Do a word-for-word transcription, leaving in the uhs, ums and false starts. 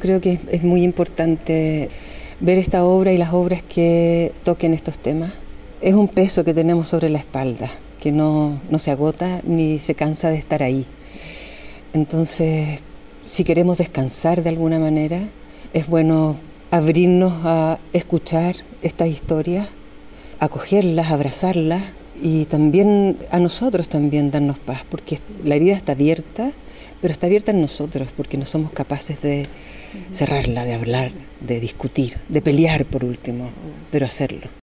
Creo que es, es muy importante ver esta obra y las obras que toquen estos temas. Es un peso que tenemos sobre la espalda, que no, no se agota ni se cansa de estar ahí. Entonces, si queremos descansar de alguna manera, es bueno abrirnos a escuchar estas historias, acogerlas, abrazarlas y también a nosotros también darnos paz, porque la herida está abierta, pero está abierta en nosotros, porque no somos capaces de cerrarla, de hablar, de discutir, de pelear por último, pero hacerlo.